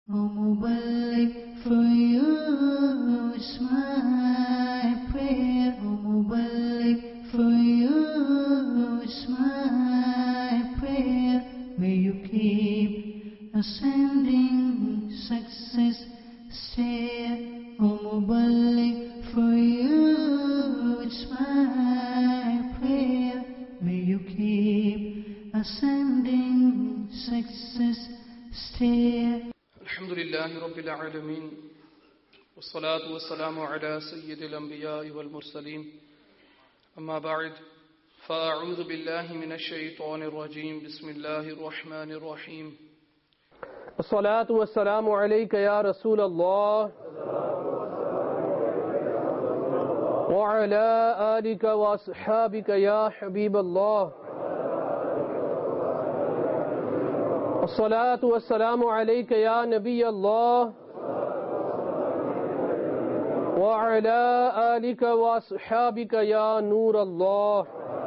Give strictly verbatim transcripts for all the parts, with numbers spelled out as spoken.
O Muballigh, for you is my prayer. O Muballigh, for you is my prayer. May you keep ascending success stair. O Muballigh, for you is my prayer. May you keep ascending success stair. الحمد لله رب العالمين والصلاة والسلام على سيد الأنبياء والمرسلين أما بعد فأعوذ بالله من الشيطان الرجيم بسم الله الرحمن الرحيم الصلاة والسلام عليك يا رسول الله وعلى آلك وأصحابك يا حبيب الله الصلاة والسلام عليك يا نبي الله وعلى آلك وأصحابك يا نور الله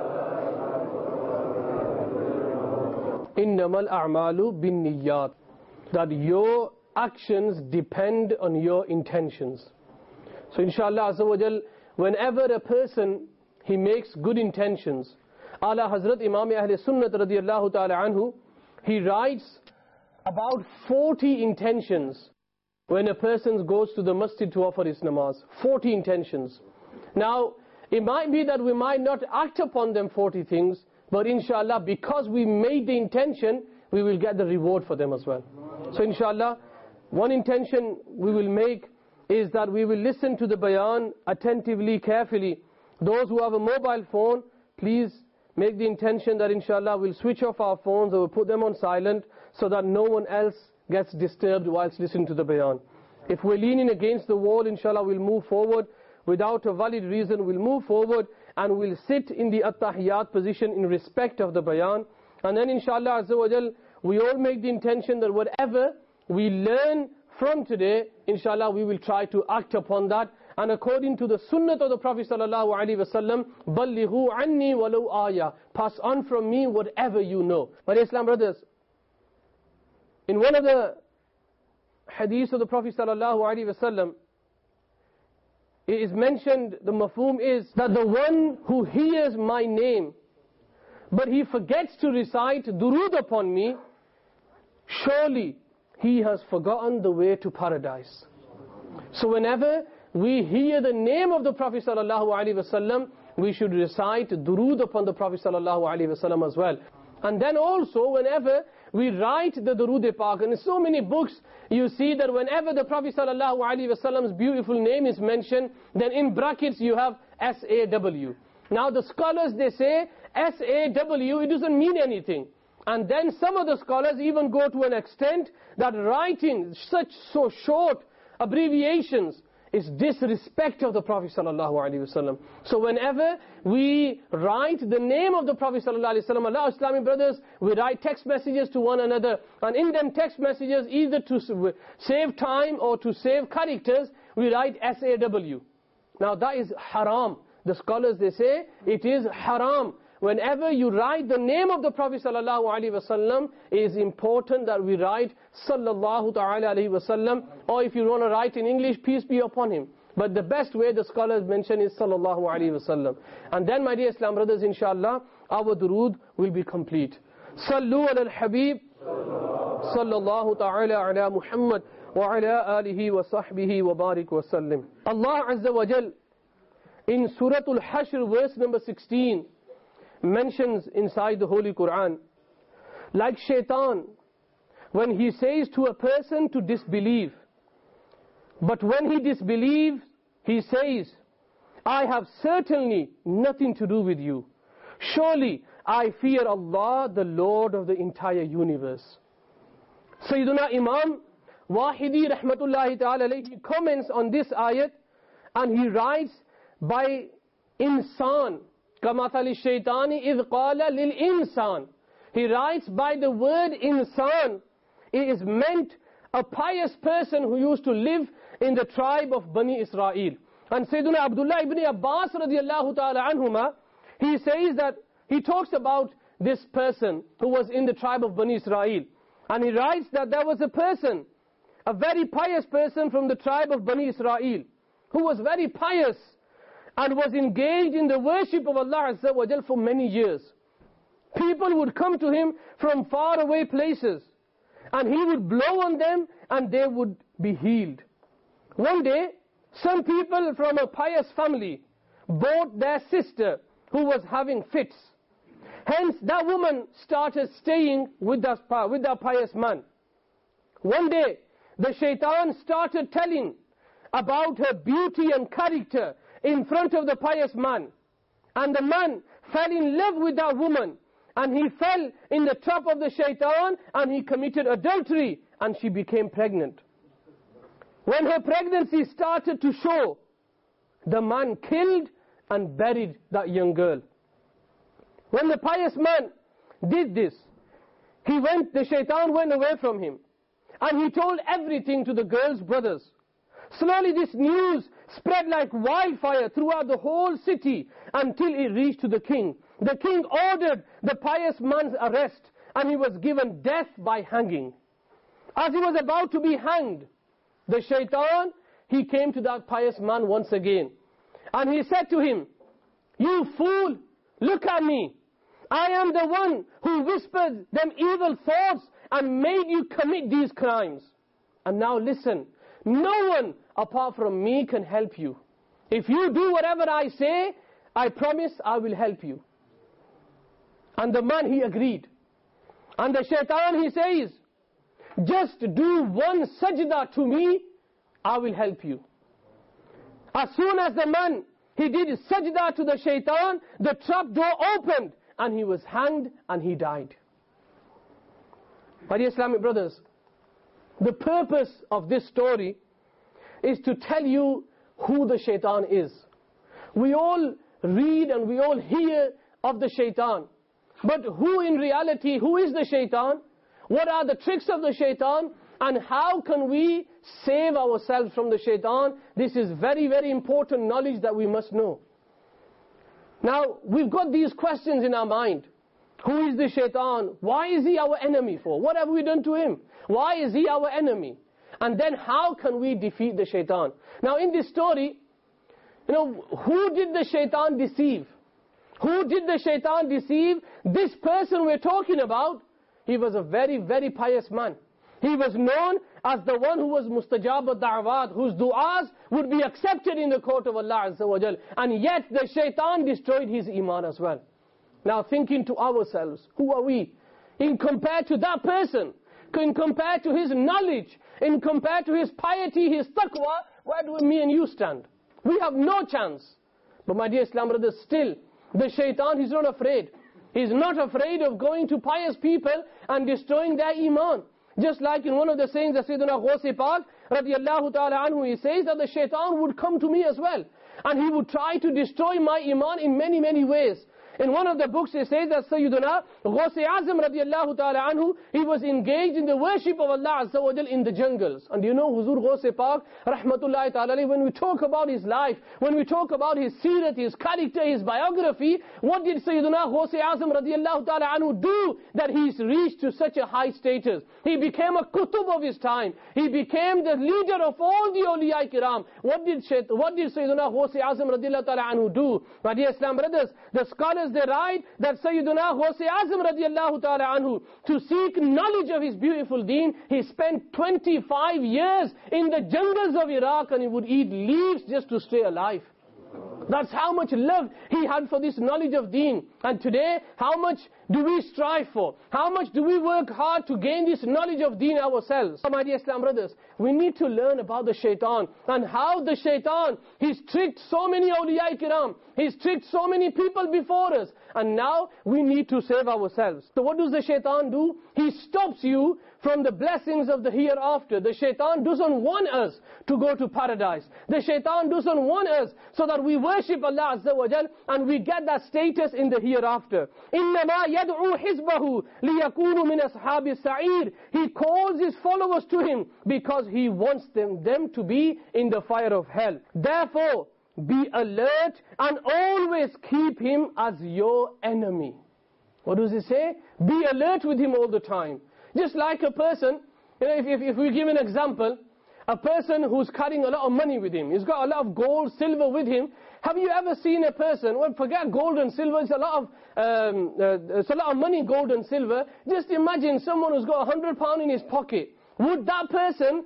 إنما الأعمال بالنيات. That your actions depend on your intentions. So inshallah Azza wa Jal, whenever a person he makes good intentions, Ala Hazrat Imam Ahl Sunnat radiyallahu ta'ala anhu, he writes about forty intentions when a person goes to the masjid to offer his namaz. forty intentions. Now, it might be that we might not act upon them forty things, but inshallah, because we made the intention, we will get the reward for them as well. So inshallah, one intention we will make is that we will listen to the bayan attentively, carefully. Those who have a mobile phone, please make the intention that inshallah we'll switch off our phones or we'll put them on silent so that no one else gets disturbed whilst listening to the bayan. If we're leaning against the wall, inshallah we'll move forward. Without a valid reason, we'll move forward and we'll sit in the at-tahiyyat position in respect of the bayan. And then inshallah Azza wa Jal, we all make the intention that whatever we learn from today, inshallah we will try to act upon that. And according to the sunnah of the Prophet sallallahu alaihi wasallam, ballighu anni walau ayah, pass on from me whatever you know. But Islam brothers, in one of the hadiths of the Prophet sallallahu alaihi wasallam, it is mentioned, the mafhum is that the one who hears my name, but he forgets to recite durood upon me, surely he has forgotten the way to paradise. So whenever we hear the name of the Prophet sallallahu alaihi wasallam, we should recite durood upon the Prophet sallallahu alaihi wasallam as well. And then also whenever we write the durood pak, and in so many books you see that whenever the Prophet sallallahu alaihi wasallam's beautiful name is mentioned, then in brackets you have S A W. Now the scholars, they say S A W, it doesn't mean anything. And then some of the scholars even go to an extent that writing such so short abbreviations is disrespect of the Prophet sallallahu alaihi wasallam. So whenever we write the name of the Prophet sallallahu alaihi wasallam, Allah Islamic brothers, we write text messages to one another, and in them text messages, either to save time or to save characters, we write S A W. Now that is haram. The scholars, they say it is haram. Whenever you write the name of the Prophet sallallahu alaihi wasallam, it is important that we write sallallahu ta'ala alaihi wasallam, or if you want to write in English, peace be upon him. But the best way the scholars mention is sallallahu alaihi wasallam. And then my dear Islam brothers, inshallah, our durood will be complete. Sallu ala al-habib sallallahu ta'ala ala Muhammad wa ala alihi wa sahbihi wa barik wa sallim. Allah Azza wa Jal in Suratul Hashr verse number sixteen mentions inside the Holy Quran, like shaitan, when he says to a person to disbelieve, but when he disbelieves, he says, I have certainly nothing to do with you. Surely I fear Allah, the Lord of the entire universe. Sayyiduna Imam Wahidi rahmatullahi ta'ala alayhi comments on this ayat, and he writes, by insan, كَمَثَلِ الشَّيْطَانِ إِذْ قَالَ لِلْإِنسَانِ. He writes, by the word insan, it is meant a pious person who used to live in the tribe of Bani Israel. And Sayyiduna Abdullah ibn Abbas radiyallahu ta'ala anhuma, he says that, he talks about this person who was in the tribe of Bani Israel. And he writes that there was a person a very pious person from the tribe of Bani Israel, who was very pious and was engaged in the worship of Allah Azza wa Jal for many years. People would come to him from far away places, and he would blow on them and they would be healed. One day, some people from a pious family bought their sister who was having fits. Hence, that woman started staying with that, with that pious man. One day, the shaitan started telling about her beauty and character in front of the pious man. And the man fell in love with that woman, and he fell in the trap of the shaitan, and he committed adultery, and she became pregnant. When her pregnancy started to show, the man killed and buried that young girl. When the pious man did this, he went, the shaitan went away from him, and he told everything to the girl's brothers. Slowly this news spread like wildfire throughout the whole city until it reached to the king. The king ordered the pious man's arrest, and he was given death by hanging. As he was about to be hanged, the shaitan, he came to that pious man once again, and he said to him, "You fool, look at me. I am the one who whispered them evil thoughts and made you commit these crimes. And now listen, no one apart from me can help you. If you do whatever I say, I promise I will help you." And the man, he agreed. And the shaitan, he says, "Just do one sajda to me, I will help you." As soon as the man, he did sajda to the shaitan, the trap door opened, and he was hanged and he died. My dear Islamic brothers, the purpose of this story is to tell you who the shaitan is. We all read and we all hear of the shaitan. But who in reality, who is the shaitan? What are the tricks of the shaitan? And how can we save ourselves from the shaitan? This is very, very important knowledge that we must know. Now, we've got these questions in our mind. Who is the shaitan? Why is he our enemy for? What have we done to him? Why is he our enemy? And then how can we defeat the shaitan? Now in this story, you know, who did the shaitan deceive? Who did the shaitan deceive? This person we're talking about, he was a very, very pious man. He was known as the one who was mustajab al-da'wat, whose du'as would be accepted in the court of Allah Azza wa Jal. And yet the shaitan destroyed his iman as well. Now thinking to ourselves, who are we? In compared to that person, in compared to his knowledge, in compared to his piety, his taqwa, where do me and you stand? We have no chance. But my dear Islam brothers, still, the shaitan, he's not afraid. He's not afraid of going to pious people and destroying their iman. Just like in one of the sayings of Sayyidina Ghaus Pak, radiyallahu ta'ala anhu, he says that the shaitan would come to me as well. And he would try to destroy my iman in many, many ways. In one of the books it says that Sayyidina Ghaus Azam radiyallahu ta'ala anhu, he was engaged in the worship of Allah Azza wa Jal in the jungles. And you know Huzur Ghaus Pak, rahmatullahi ta'ala, when we talk about his life, when we talk about his seerat, his character, his biography, what did Sayyidina Ghaus Azam radiyallahu ta'ala anhu do that he's reached to such a high status? He became a kutub of his time. He became the leader of all the awliya kiram. What did, what did Sayyidina Ghaus Azam radiyallahu ta'ala anhu do? My dear Islam brothers, the scholars, they write that Sayyidina Ghaus Azam radiyallahu ta'ala anhu, to seek knowledge of his beautiful deen, he spent twenty-five years in the jungles of Iraq, and he would eat leaves just to stay alive. That's how much love he had for this knowledge of deen. And today, how much do we strive for? How much do we work hard to gain this knowledge of deen ourselves? My dear Islam brothers, we need to learn about the shaitan and how the shaitan, he's tricked so many awliya kiram, he's tricked so many people before us, and now we need to save ourselves. So what does the shaitan do? He stops you from the blessings of the hereafter. The shaitan doesn't want us to go to paradise. The shaitan doesn't want us so that we worship Allah Azza wa Jal and we get that status in the hereafter. إِنَّمَا يَدْعُو حِزْبَهُ لِيَكُونُوا مِنْ أَصْحَابِ السَّعِيرِ. He calls his followers to him because he wants them, them to be in the fire of hell. Therefore, be alert and always keep him as your enemy. What does he say? Be alert with him all the time. Just like a person, You know, if, if, if we give an example, a person who's carrying a lot of money with him, he's got a lot of gold, silver with him. Have you ever seen a person, well, forget gold and silver, it's a lot of, um, uh, it's a lot of money, gold and silver. Just imagine someone who's got a hundred pound in his pocket. Would that person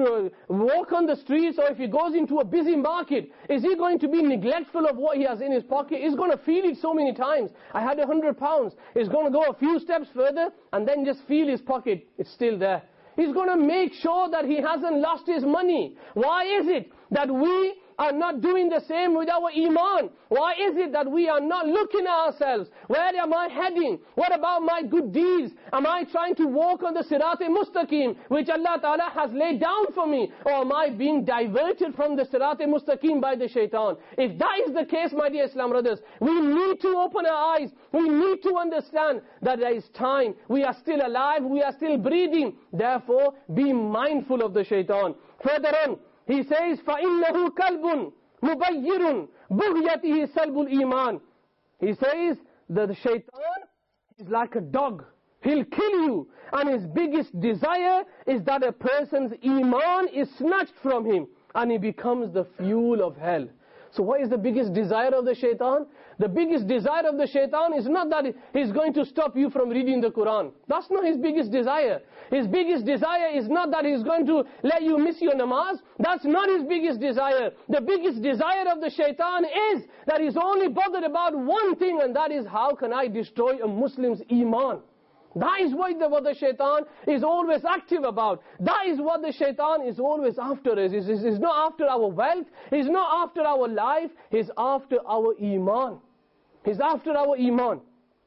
walk on the streets, or if he goes into a busy market, is he going to be neglectful of what he has in his pocket? He's going to feel it so many times. I had a hundred pounds. He's going to go a few steps further and then just feel his pocket. It's still there. He's going to make sure that he hasn't lost his money. Why is it that we are not doing the same with our iman? Why is it that we are not looking at ourselves? Where am I heading? What about my good deeds? Am I trying to walk on the Sirat-e-Mustaqim, which Allah Ta'ala has laid down for me? Or am I being diverted from the Sirat-e-Mustaqim by the shaitan? If that is the case, my dear Islam brothers, we need to open our eyes. We need to understand that there is time. We are still alive. We are still breathing. Therefore, be mindful of the shaitan. Further on, he says, فَإِنَّهُ كَلْبٌ مُبَيِّرٌ بُغْيَتِهِ سَلْبُ الْإِيمَانِ. He says that the shaitan is like a dog. He'll kill you. And his biggest desire is that a person's iman is snatched from him and he becomes the fuel of hell. So what is the biggest desire of the shaitan? The biggest desire of the shaitan is not that he's going to stop you from reading the Quran. That's not his biggest desire. His biggest desire is not that he's going to let you miss your namaz. That's not his biggest desire. The biggest desire of the shaitan is that he's only bothered about one thing, and that is, how can I destroy a Muslim's iman? That is what the, what the shaitan is always active about. That is what the shaitan is always after us. He's, he's not after our wealth. He's not after our life. He's after our iman. He's after our iman.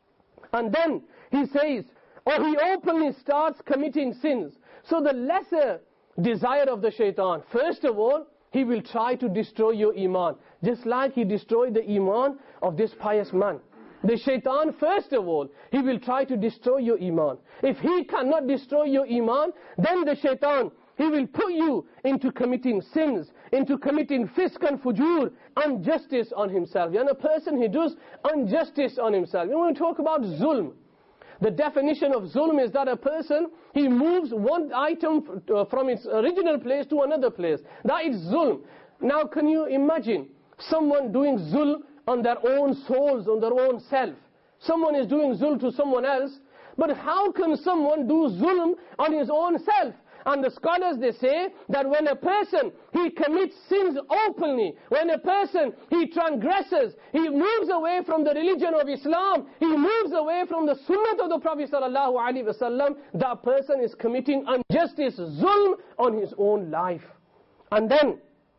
And then he says, or he openly starts committing sins. So the lesser desire of the shaitan, first of all, he will try to destroy your iman. Just like he destroyed the iman of this pious man. The shaitan, first of all, he will try to destroy your iman. If he cannot destroy your iman, then the shaitan, he will put you into committing sins, into committing fisk and fujur, injustice on himself. And a person, he does injustice on himself. You want to talk about zulm. The definition of zulm is that a person, he moves one item from its original place to another place. That is zulm. Now can you imagine someone doing zulm on their own souls, on their own self? Someone is doing zulm to someone else, but how can someone do zulm on his own self? And the scholars, they say that when a person, he commits sins openly, when a person, he transgresses, he moves away from the religion of Islam, he moves away from the sunnah of the Prophet sallallahu alaihi wasallam, that person is committing injustice, zulm on his own life. And then,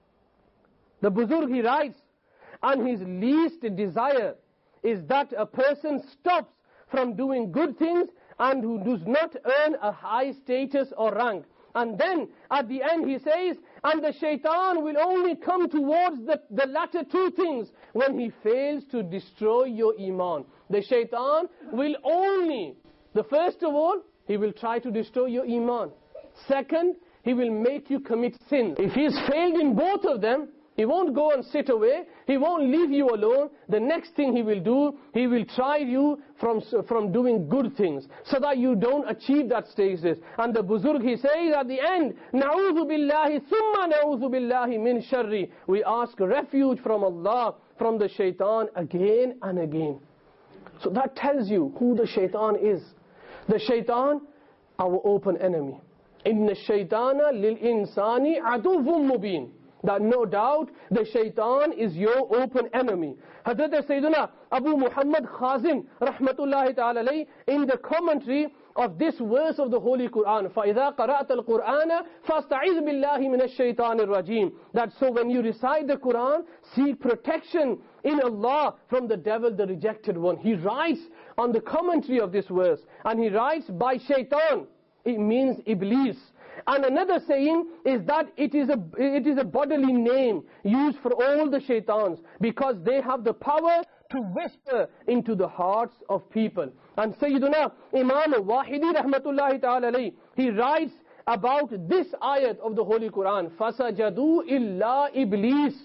the Buzurg, he writes, and his least desire is that a person stops from doing good things and who does not earn a high status or rank. And then at the end he says, and the shaitan will only come towards the, the latter two things when he fails to destroy your iman. The shaitan will only, the first of all, he will try to destroy your iman. Second, he will make you commit sins. If he's failed in both of them, he won't go and sit away. He won't leave you alone. The next thing he will do, he will try you from, from doing good things, so that you don't achieve that status. And the Buzurg, he says at the end, Na'udhu billahi thumma na'udhu billahi min sharri. We ask refuge from Allah, from the shaitan again and again. So that tells you who the shaitan is. The shaitan, our open enemy. Inna shaitana lil insani aduvum mubin. That no doubt the shaitan is your open enemy. Hazrat Sayyidina Abu Muhammad Khazin rahmatullahi ta'ala alayhi, in the commentary of this verse of the Holy Quran, فَإِذَا قَرَأْتَ الْقُرْآنَ فَاسْتَعِذْ بِاللَّهِ مِنَ الشَّيْطَانِ الرَّجِيمِ. That so when you recite the Quran, seek protection in Allah from the devil, the rejected one. He writes on the commentary of this verse, and he writes, by shaitan, it means Iblis. And another saying is that it is a it is a bodily name used for all the shaitans, because they have the power to whisper into the hearts of people. And Sayyiduna Imam Wahidi rahmatullahi ta'ala alayhi, he writes about this ayat of the Holy Quran, فَسَجَدُوا إِلَّا Iblis.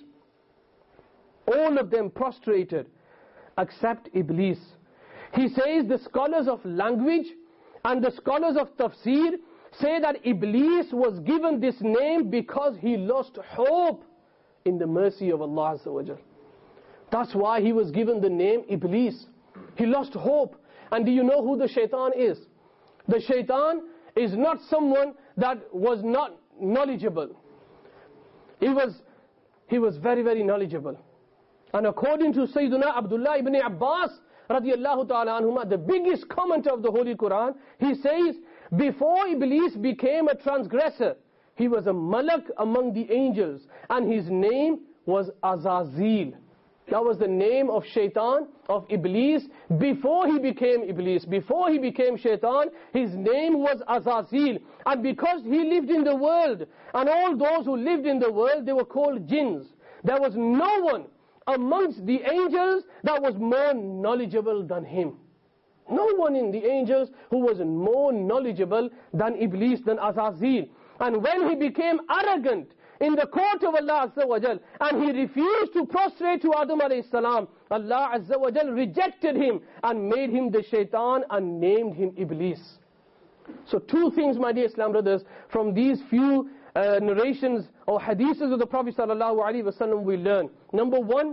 All of them prostrated except Iblis. He says the scholars of language and the scholars of tafsir, say that Iblis was given this name because he lost hope in the mercy of Allah Azza wa Jal. That's why he was given the name Iblis. He lost hope. And do you know who the shaitan is? The shaitan is not someone that was not knowledgeable. He was, he was very, very knowledgeable. And according to Sayyidina Abdullah ibn Abbas, radiyallahu ta'ala anhuma, the biggest commenter of the Holy Quran, he says, before Iblis became a transgressor, he was a malak among the angels, and his name was Azazil. That was the name of shaitan, of Iblis, before he became Iblis. Before he became shaitan, his name was Azazil. And because he lived in the world, and all those who lived in the world, they were called jinns. There was no one amongst the angels that was more knowledgeable than him. No one in the angels who was more knowledgeable than Iblis, than Azazil. And when he became arrogant in the court of Allah Azza wa Jal, and he refused to prostrate to Adam alayhi salam, Allah Azza wa Jal rejected him and made him the shaitan and named him Iblis. So two things, my dear Islam brothers, from these few uh, narrations or hadiths of the Prophet sallallahu alaihi wasallam we learn. Number one,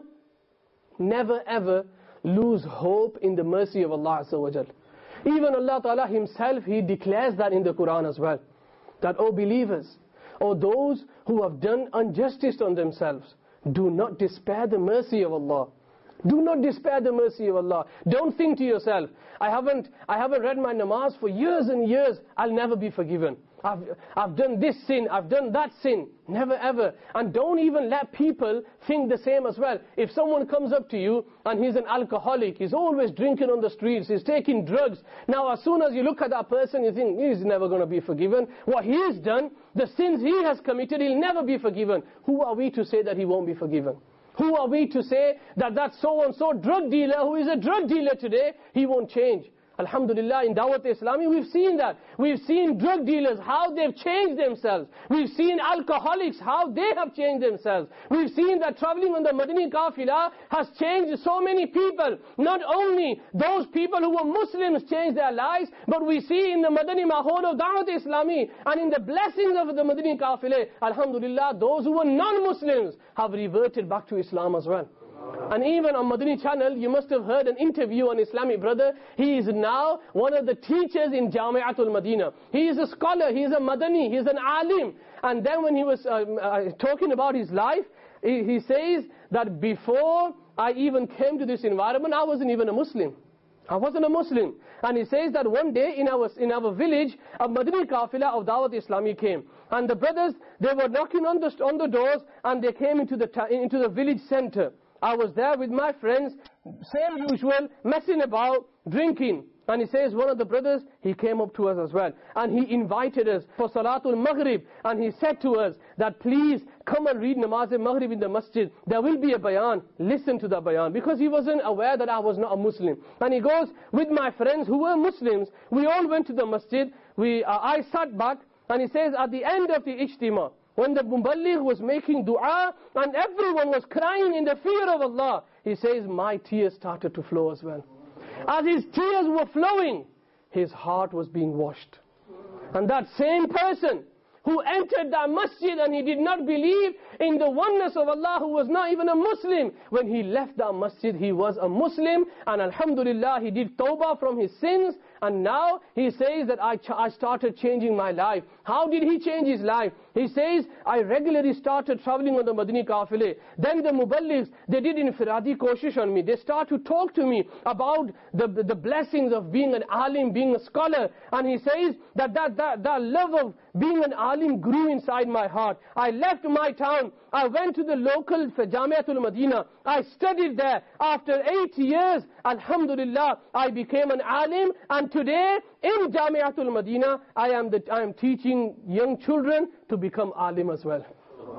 never ever lose hope in the mercy of Allah Azza wa Jal. Even Allah Ta'ala himself, he declares that in the Quran as well. That, O believers, or those who have done injustice on themselves, do not despair the mercy of Allah. Do not despair the mercy of Allah. Don't think to yourself, I haven't, I haven't read my namaz for years and years, I'll never be forgiven. I've, I've done this sin, I've done that sin. Never ever. And don't even let people think the same as well. If someone comes up to you and he's an alcoholic, he's always drinking on the streets, he's taking drugs. Now as soon as you look at that person, you think, he's never going to be forgiven. What he has done, the sins he has committed, he'll never be forgiven. Who are we to say that he won't be forgiven? Who are we to say that that so-and-so drug dealer who is a drug dealer today, he won't change? Alhamdulillah, in Dawat Islami, we've seen that. We've seen drug dealers, how they've changed themselves. We've seen alcoholics, how they have changed themselves. We've seen that traveling on the Madani Qafila has changed so many people. Not only those people who were Muslims changed their lives, but we see in the Madani Mahol of Dawat Islami, and in the blessings of the Madani Qafila, Alhamdulillah, those who were non-Muslims have reverted back to Islam as well. And even on Madani channel, you must have heard an interview on Islamic brother. He is now one of the teachers in Jami'atul Madina. He is a scholar, he is a Madani, he is an alim. And then when he was uh, uh, talking about his life, he, he says that before I even came to this environment, I wasn't even a Muslim. I wasn't a Muslim. And he says that one day in our, in our village, a Madani Qafila of Dawat Islami came. And the brothers, they were knocking on the, on the doors, and they came into the, into the village center. I was there with my friends, same usual, messing about, drinking. And he says one of the brothers, he came up to us as well. And he invited us for Salatul Maghrib. And he said to us that please come and read Namaz Maghrib in the masjid. There will be a bayan. Listen to the bayan. Because he wasn't aware that I was not a Muslim. And he goes, with my friends who were Muslims, we all went to the masjid. We, uh, I sat back. And he says at the end of the ijtima, when the Muballigh was making dua and everyone was crying in the fear of Allah, he says, my tears started to flow as well. As his tears were flowing, his heart was being washed. And that same person who entered that masjid and he did not believe in the oneness of Allah, who was not even a Muslim, when he left that masjid, he was a Muslim, and alhamdulillah, he did tawbah from his sins, and now he says that I, ch I started changing my life. How did he change his life? He says, I regularly started traveling on the Madani Qafile. Then the Muballighs, they did infiradi koshish on me. They start to talk to me about the, the blessings of being an alim, being a scholar. And he says that that, that that love of being an alim grew inside my heart. I left my town. I went to the local Jami'atul Madina. I studied there. After eight years, alhamdulillah, I became an alim. And today, in Jami'atul Madina, I am, the, I am teaching young children to become alim as well.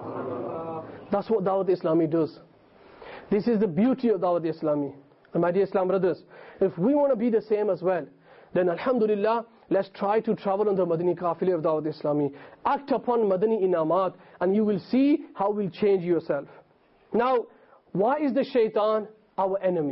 That's what Dawat Islami does. This is the beauty of Dawat Islami. And my dear Islam brothers, if we want to be the same as well, then alhamdulillah, let's try to travel on the Madani Qafile of Dawat Islami. Act upon Madani Inamat, and you will see how will change yourself. Now, why is the shaitan our enemy?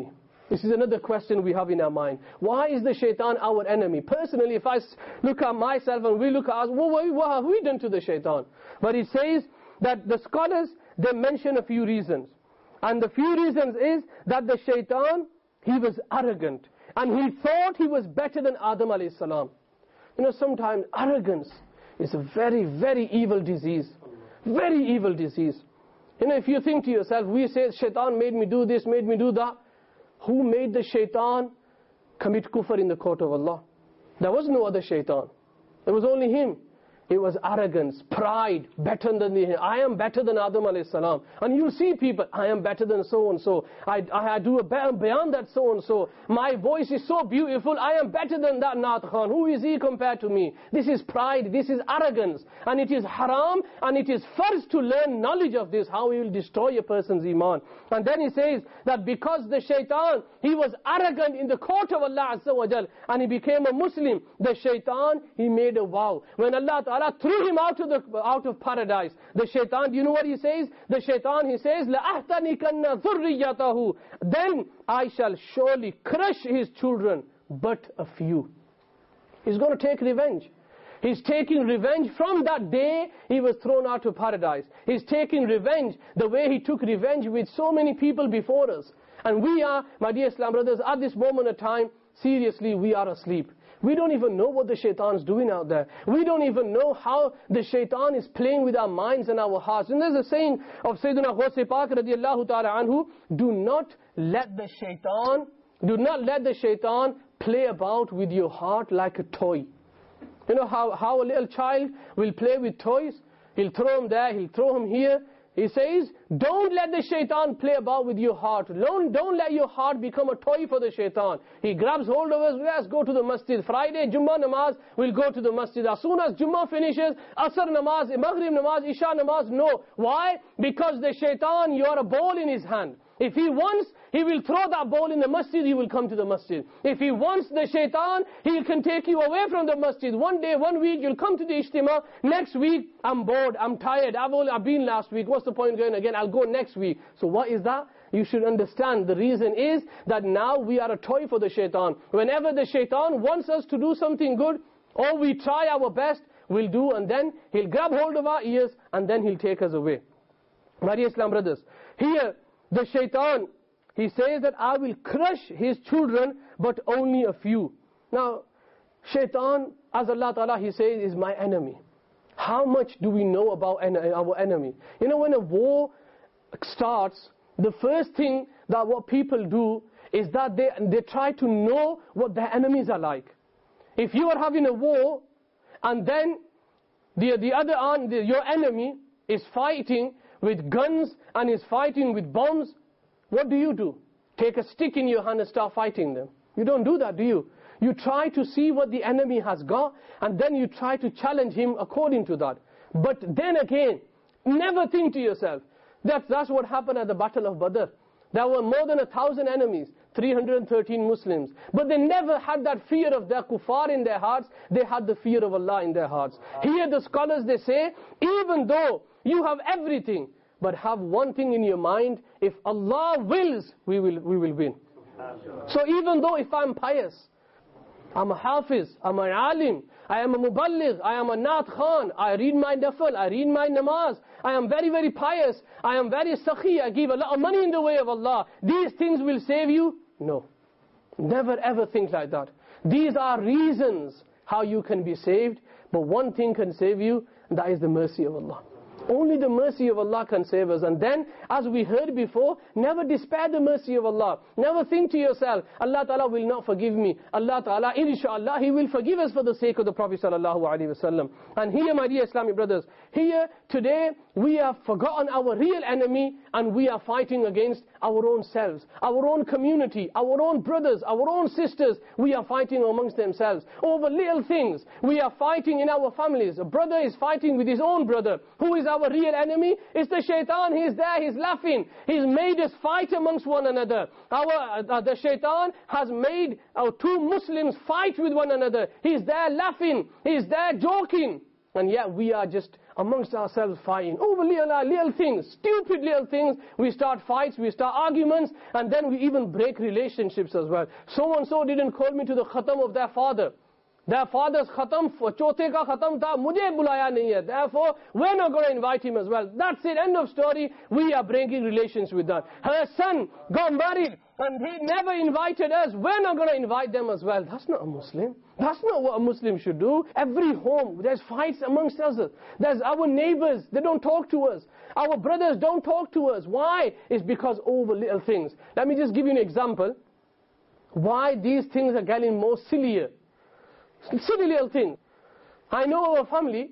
This is another question we have in our mind. Why is the shaitan our enemy? Personally, if I look at myself and we look at us, well, what have we done to the shaitan? But it says that the scholars, they mention a few reasons. And the few reasons is that the shaitan, he was arrogant. And he thought he was better than Adam alayhi salam. You know, sometimes arrogance is a very, very evil disease. Very evil disease. You know, if you think to yourself, we say shaitan made me do this, made me do that. Who made the shaitan commit kufr in the court of Allah? There was no other shaitan. There was only him. It was arrogance, pride, better than the, I am better than Adam alayhi salam. And you see people, I am better than so and so. I, I do a better beyond that so and so. My voice is so beautiful, I am better than that Naat Khan. Who is he compared to me? This is pride, this is arrogance. And it is haram, and it is first to learn knowledge of this, how he will destroy a person's iman. And then he says that because the shaitan, he was arrogant in the court of Allah Azza wa Jal, and he became a Muslim, the shaitan, he made a vow. When Allah Allah threw him out of the out of paradise. The shaitan, do you know what he says? The shaitan, he says, لَأَحْتَنِكَنَّ ذُرِّيَّتَهُ. Then I shall surely crush his children, but a few. He's going to take revenge. He's taking revenge from that day he was thrown out of paradise. He's taking revenge the way he took revenge with so many people before us. And we are, my dear Islam brothers, at this moment of time, seriously, we are asleep. We don't even know what the shaitan is doing out there. We don't even know how the shaitan is playing with our minds and our hearts. And there's a saying of Sayyidina Ghawse Pak radiallahu ta'ala anhu, do not let the shaitan, do not let the shaitan play about with your heart like a toy. You know how, how a little child will play with toys? He'll throw them there, he'll throw them here. He says, don't let the shaitan play about with your heart. Don't, don't let your heart become a toy for the shaitan. He grabs hold of us, let's go to the masjid. Friday, Jummah namaz, we'll go to the masjid. As soon as Jummah finishes, Asr namaz, Maghrib namaz, Isha namaz, no. Why? Because the shaitan, you are a ball in his hand. If he wants, he will throw that ball in the masjid, he will come to the masjid. If he wants the shaitan, he can take you away from the masjid. One day, one week, you'll come to the ijtima. Next week, I'm bored, I'm tired, I've, only, I've been last week. What's the point going again? I'll go next week. So what is that? You should understand the reason is that now we are a toy for the shaitan. Whenever the shaitan wants us to do something good, or we try our best, we'll do, and then he'll grab hold of our ears, and then he'll take us away. My dear Islam brothers, here, the shaitan, he says that I will crush his children, but only a few. Now, shaitan, as Allah Ta'ala, he says, is my enemy. How much do we know about en our enemy? You know, when a war starts, the first thing that what people do is that they, they try to know what their enemies are like. If you are having a war, and then the, the other arm, the, your enemy is fighting with guns and is fighting with bombs, what do you do? Take a stick in your hand and start fighting them. You don't do that, do you? You try to see what the enemy has got, and then you try to challenge him according to that. But then again, never think to yourself, that's, that's what happened at the Battle of Badr. There were more than a thousand enemies, three hundred thirteen Muslims. But they never had that fear of their kuffar in their hearts, they had the fear of Allah in their hearts. Here the scholars, they say, even though you have everything, but have one thing in your mind, if Allah wills, we will, we will win. So even though if I'm pious, I'm a hafiz, I'm an alim, I am a muballigh, I am a naat khan, I read my nafal, I read my namaz, I am very, very pious, I am very sakhi, I give a lot of money in the way of Allah, these things will save you? No. Never ever think like that. These are reasons how you can be saved, but one thing can save you, and that is the mercy of Allah. Only the mercy of Allah can save us. And then, as we heard before, never despair the mercy of Allah. Never think to yourself, Allah Ta'ala will not forgive me. Allah Ta'ala, inshallah, He will forgive us for the sake of the Prophet Sallallahu Alaihi Wasallam. And here, my dear Islamic brothers, here, today, we have forgotten our real enemy, and we are fighting against our own selves, our own community, our own brothers, our own sisters. We are fighting amongst themselves over little things. We are fighting in our families. A brother is fighting with his own brother. Who is our real enemy? It's the shaitan. He's there, he's laughing. He's made us fight amongst one another. Our, uh, the shaitan has made our two Muslims fight with one another. He's there laughing. He's there joking. and yet we are just amongst ourselves fighting over little, little things, stupid little things. We start fights, we start arguments, and then we even break relationships as well. So-and-so didn't call me to the khatam of their father. Their father's khatam, chote ka khatam tha, mujhe bulaya nahi hai. Therefore, we're not going to invite him as well. That's it, end of story. We are breaking relations with that. Her son got married, and he never invited us. We're not going to invite them as well. That's not a Muslim. That's not what a Muslim should do. Every home, there's fights amongst us. There's our neighbors, they don't talk to us. Our brothers don't talk to us. Why? It's because over little things. Let me just give you an example. Why these things are getting more sillier. Silly little things. I know our family,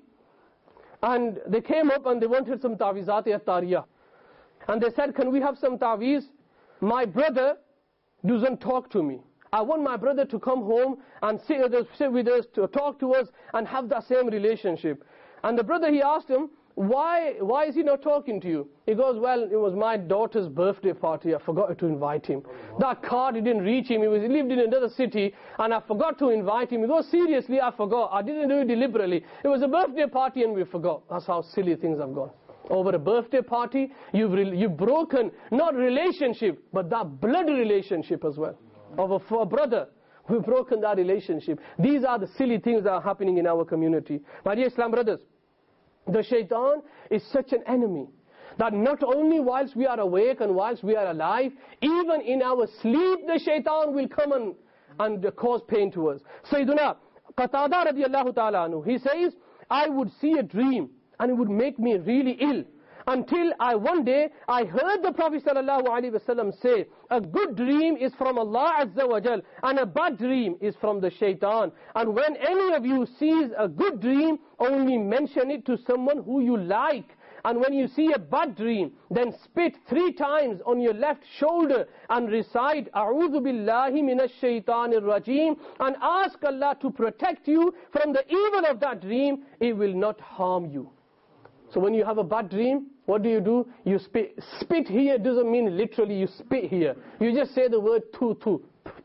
and they came up and they wanted some ta'wizat at-tariyah. And they said, can we have some ta'wiz? My brother doesn't talk to me. I want my brother to come home and sit with us, sit with us, to talk to us, and have that same relationship. And the brother, he asked him, why, why is he not talking to you? He goes, well, it was my daughter's birthday party. I forgot to invite him. That card didn't reach him. He, was, he lived in another city, and I forgot to invite him. He goes, seriously, I forgot. I didn't do it deliberately. It was a birthday party, and we forgot. That's how silly things have gone. Over a birthday party, you've, re you've broken, not relationship, but that blood relationship as well. Of a, a brother, we've broken that relationship. These are the silly things that are happening in our community. My dear Islam brothers, the shaitan is such an enemy that not only whilst we are awake and whilst we are alive, even in our sleep the shaitan will come and, and cause pain to us. Sayyiduna Qatada radiallahu ta'ala anhu, he says, I would see a dream and it would make me really ill. Until I one day I heard the Prophet sallallahu alaihi wasallam say, a good dream is from Allah Azza wa Jal, and a bad dream is from the shaitan. And when any of you sees a good dream, only mention it to someone who you like. And when you see a bad dream, then spit three times on your left shoulder and recite A'udhu billahi minash shaitanir rajim, and ask Allah to protect you from the evil of that dream. It will not harm you. So when you have a bad dream, what do you do? You spit. Spit here doesn't mean literally you spit here. You just say the word tu tu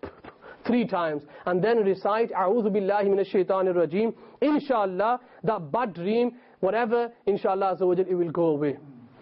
three times and then recite A'udhu billahi minash shaitanir rajim. Inshallah, that bad dream, whatever, inshallah azza wa jal, it will go away.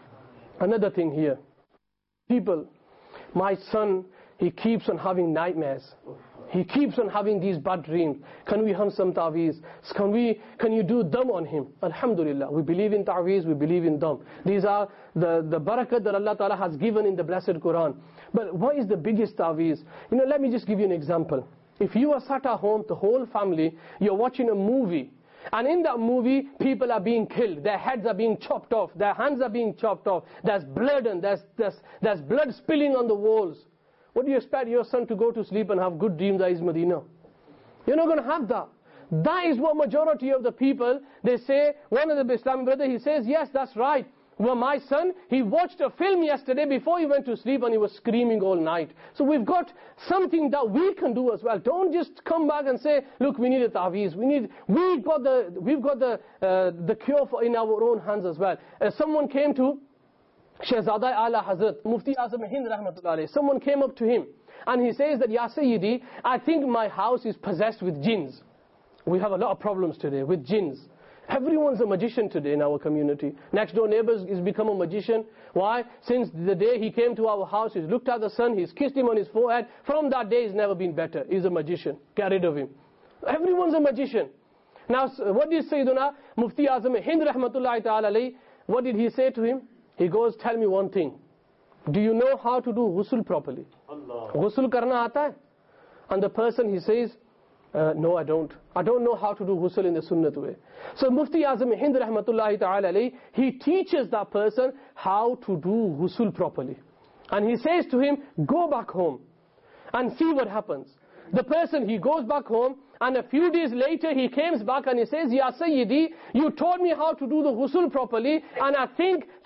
Another thing here. People, my son, he keeps on having nightmares. He keeps on having these bad dreams. Can we have some ta'weez? Can we, can you do dam on him? Alhamdulillah, we believe in ta'weez, we believe in dam. These are the, the barakat that Allah Ta'ala has given in the blessed Quran. But what is the biggest ta'weez? You know, let me just give you an example. If you are sat at home, the whole family, you're watching a movie, and in that movie, people are being killed, their heads are being chopped off, their hands are being chopped off, there's blood and there's, there's, there's blood spilling on the walls. What do you expect your son to go to sleep and have good dreams that is Medina? You're not going to have that. That is what majority of the people, they say, one of the Islamic brothers, he says, yes, that's right. Well, my son, he watched a film yesterday before he went to sleep and he was screaming all night. So we've got something that we can do as well. Don't just come back and say, look, we need a ta'weez. We need, we've got the, we've got the, uh, the cure for in our own hands as well. Uh, someone came to Shahzada Ala Hazrat, Mufti Azam Hind Rahmatullah alayhi. Someone came up to him and he says that, Ya Sayyidi, I think my house is possessed with jinns. We have a lot of problems today with jinns. Everyone's a magician today in our community. Next door neighbor has become a magician. Why? Since the day he came to our house, he's looked at the sun, he's kissed him on his forehead. From that day, he's never been better. He's a magician. Get rid of him. Everyone's a magician. Now, what did Sayyiduna Mufti Azam Hind Rahmatullahi Ta'ala alayhi, what did he say to him? He goes, tell me one thing. Do you know how to do ghusl properly? Allah. Ghusl karna aata hai? And the person, he says, uh, no, I don't. I don't know how to do ghusl in the sunnat way. So Mufti Azam Hind Rahmatullahi Ta'ala alayhi, he teaches that person how to do ghusl properly. And he says to him, go back home and see what happens. The person, he goes back home, and a few days later he comes back and he says, Ya Sayyidi, you taught me how to do the ghusl properly, and I think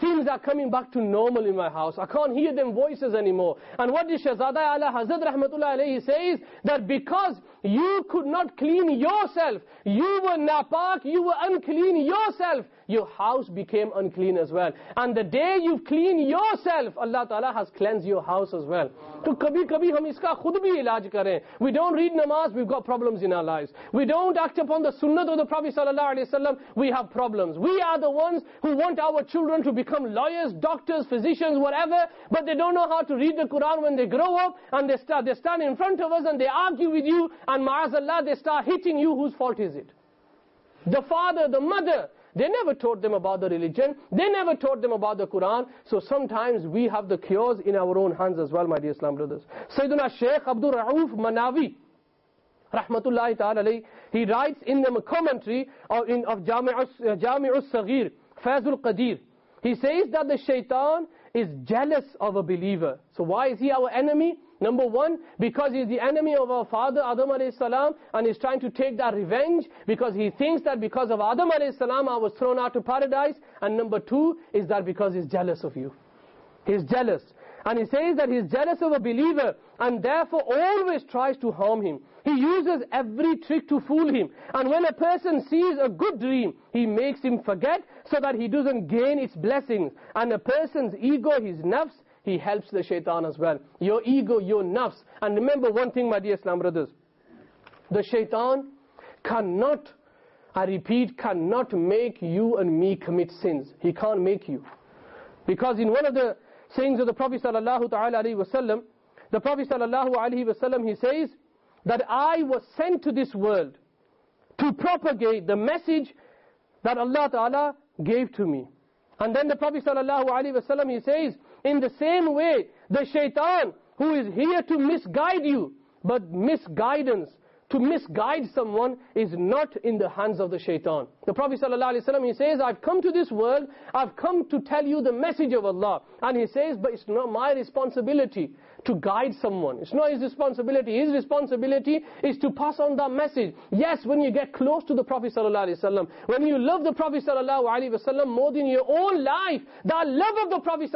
things are coming back to normal in my house. I can't hear them voices anymore. And what did Shahzada Ala Hazrat Rahmatullah alayhi says, that because you could not clean yourself, you were napak, you were unclean yourself, your house became unclean as well. And the day you clean yourself, Allah Ta'ala has cleansed your house as well. So kabhi kabhi hum iska khud bhi ilaj kare. We don't read namaz, we've got problems in our lives. We don't act upon the sunnah of the Prophet Sallallahu Alaihi Wasallam, we have problems. We are the ones who want our children to become lawyers, doctors, physicians, whatever, but they don't know how to read the Quran when they grow up, and they start, they stand in front of us and they argue with you, and ma'azallah, they start hitting you. Whose fault is it? The father, the mother. They never taught them about the religion. They never taught them about the Quran. So sometimes we have the cures in our own hands as well, my dear Islam brothers. Sayyidina Shaykh Abdul Rauf Manawi, Rahmatullahi Ta'ala alayhi, he writes in the commentary of, in, of Jami'us uh, Saghir, Fazul Qadir. He says that the shaitan is jealous of a believer. So why is he our enemy? Number one, because he's the enemy of our father Adam alayhi salam, and he's trying to take that revenge because he thinks that because of Adam alayhi salam I was thrown out of paradise. And number two is that because he's jealous of you. He's jealous. And he says that he's jealous of a believer and therefore always tries to harm him. He uses every trick to fool him. And when a person sees a good dream, he makes him forget so that he doesn't gain its blessings. And a person's ego, his nafs, he helps the shaitan as well. Your ego, your nafs. And remember one thing, my dear Islam brothers. The shaitan cannot, I repeat, cannot make you and me commit sins. He can't make you. Because in one of the sayings of the Prophet sallallahu ta'ala alayhi wa sallam, the Prophet sallallahu alayhi wa sallam, he says that I was sent to this world to propagate the message that Allah Ta'ala gave to me. And then the Prophet sallallahu alayhi wa sallam, he says, in the same way, the shaitan who is here to misguide you, but misguidance, to misguide someone is not in the hands of the shaitan. The Prophet ﷺ, he says, I've come to this world, I've come to tell you the message of Allah. And he says, but it's not my responsibility to guide someone. It's not his responsibility. His responsibility is to pass on that message. Yes, when you get close to the Prophet ﷺ, when you love the Prophet ﷺ more than your own life, that love of the Prophet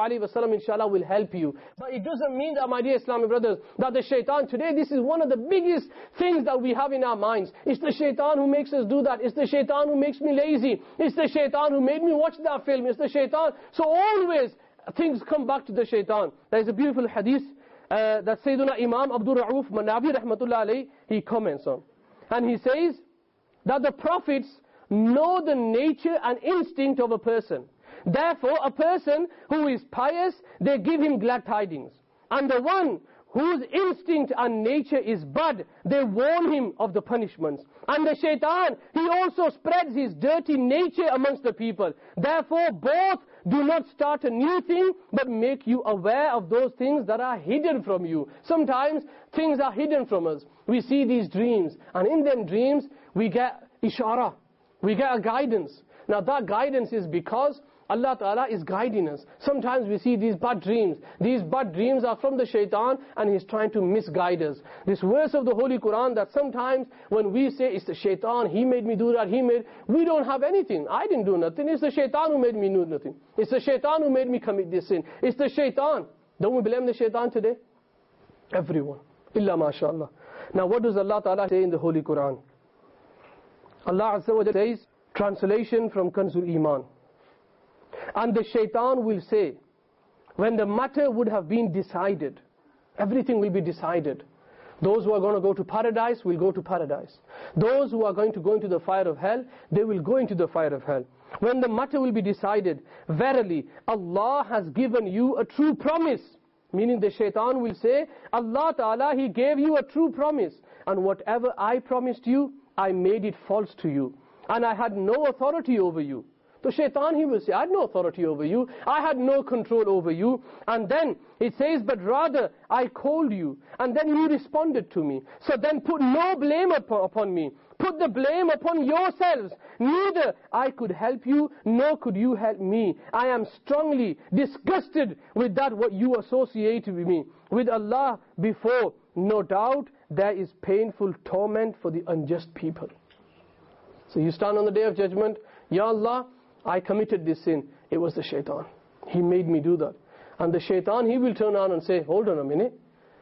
ﷺ, inshallah, will help you. But it doesn't mean that, my dear Islamic brothers, that the shaitan, today this is one of the biggest things that we have in our minds. It's the shaitan who makes us do that. It's the shaitan who makes me lazy. It's the shaitan who made me watch that film. It's the shaitan. So always things come back to the shaitan. There is a beautiful hadith uh, that Sayyiduna Imam Abdul Rauf Manawi Rahmatullah alayhi, he comments on. And he says that the prophets know the nature and instinct of a person. Therefore, a person who is pious, they give him glad tidings. And the one whose instinct and nature is bad, they warn him of the punishments. And the shaitan, he also spreads his dirty nature amongst the people. Therefore, both do not start a new thing, but make you aware of those things that are hidden from you. Sometimes things are hidden from us. We see these dreams, and in them dreams, we get ishara, we get a guidance. Now that guidance is because Allah Ta'ala is guiding us. Sometimes we see these bad dreams. These bad dreams are from the shaitan, and he's trying to misguide us. This verse of the Holy Quran that sometimes when we say it's the shaitan, he made me do that, he made, we don't have anything. I didn't do nothing. It's the shaitan who made me do nothing. It's the shaitan who made me commit this sin. It's the shaitan. Don't we blame the shaitan today? Everyone. Illa mashallah. Now what does Allah Ta'ala say in the Holy Quran? Allah Azza wa Jalla says, translation from Kanzul Iman. And the shaitan will say, when the matter would have been decided, everything will be decided. Those who are going to go to paradise will go to paradise. Those who are going to go into the fire of hell, they will go into the fire of hell. When the matter will be decided, verily, Allah has given you a true promise. Meaning the shaitan will say, Allah Ta'ala, He gave you a true promise. And whatever I promised you, I made it false to you. And I had no authority over you. The shaitan, he will say, I had no authority over you. I had no control over you. And then it says, but rather I called you. And then you responded to me. So then put no blame upon, upon me. Put the blame upon yourselves. Neither I could help you, nor could you help me. I am strongly disgusted with that what you associate with me. With Allah before, no doubt there is painful torment for the unjust people. So you stand on the Day of Judgment, Ya Allah, I committed this sin. it was the shaitan. He made me do that. And the shaitan, he will turn around and say, hold on a minute.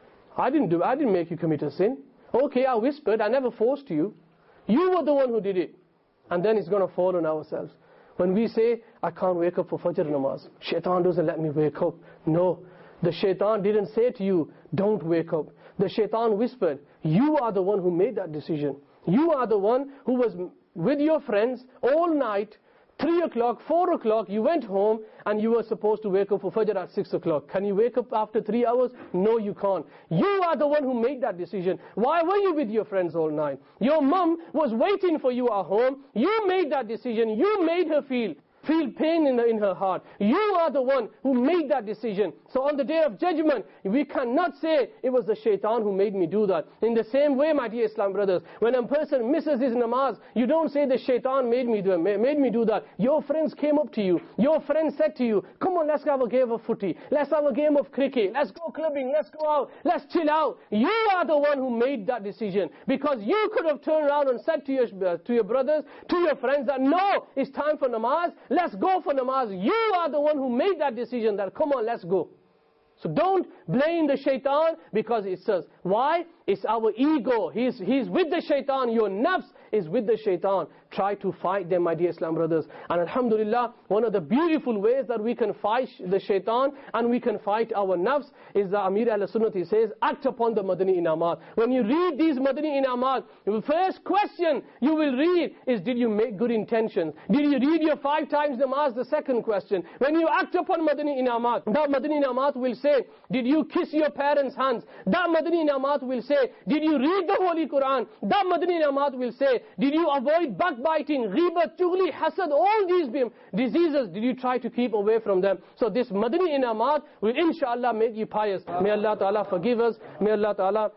I didn't do, I didn't make you commit a sin. Okay, I whispered, I never forced you. You were the one who did it. And then it's going to fall on ourselves. When we say, I can't wake up for Fajr namaz, shaitan doesn't let me wake up. No, the shaitan didn't say to you, don't wake up. The shaitan whispered, you are the one who made that decision. You are the one who was with your friends all night, three o'clock, four o'clock, you went home and you were supposed to wake up for Fajr at six o'clock. Can you wake up after three hours? No, you can't. You are the one who made that decision. Why were you with your friends all night? Your mum was waiting for you at home. You made that decision. You made her feel. Feel pain in, the, in her heart. You are the one who made that decision. So on the day of judgment, we cannot say it was the shaitan who made me do that. In the same way, my dear Islam brothers, when a person misses his namaz, you don't say the shaitan made me do made me do that. Your friends came up to you. Your friends said to you, come on, let's have a game of footy. Let's have a game of cricket. Let's go clubbing. Let's go out. Let's chill out. You are the one who made that decision. Because you could have turned around and said to your, uh, to your brothers, to your friends that no, it's time for namaz. Let's go for namaz. You are the one who made that decision that come on, let's go. So don't blame the shaitan because it says, why? It's our ego. He's, he's with the shaitan. Your nafs is with the shaitan. Try to fight them, my dear Islam brothers. And alhamdulillah, one of the beautiful ways that we can fight the shaitan and we can fight our nafs is the Amir al-Sunnat, he says, act upon the Madani Inamat. When you read these Madani Inamat, the first question you will read is, did you make good intentions? Did you read your five times namaz? The second question. When you act upon Madani Inamat, that Madani Inamat will say, did you kiss your parents' hands? That Madani Inamat will say, did you read the Holy Quran? That Madani Inamat will say, did you avoid backbiting, ghibat, chughli, hasad, all these diseases, did you try to keep away from them? So this Madani Inamat will inshallah make you pious. May Allah Ta'ala forgive us. May Allah Ta'ala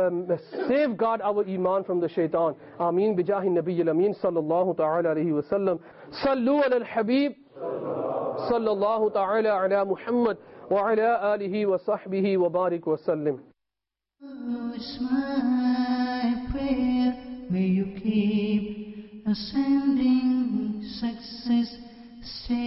safeguard our iman from the shaitan. Ameen bijahi Nabiyyil Ameen sallallahu ta'ala alayhi wa sallam. Sallu ala al-Habib sallallahu ta'ala ala Muhammad wa ala alihi wa sahbihi wa barik wa sallim. It's my prayer, may you keep ascending success, stay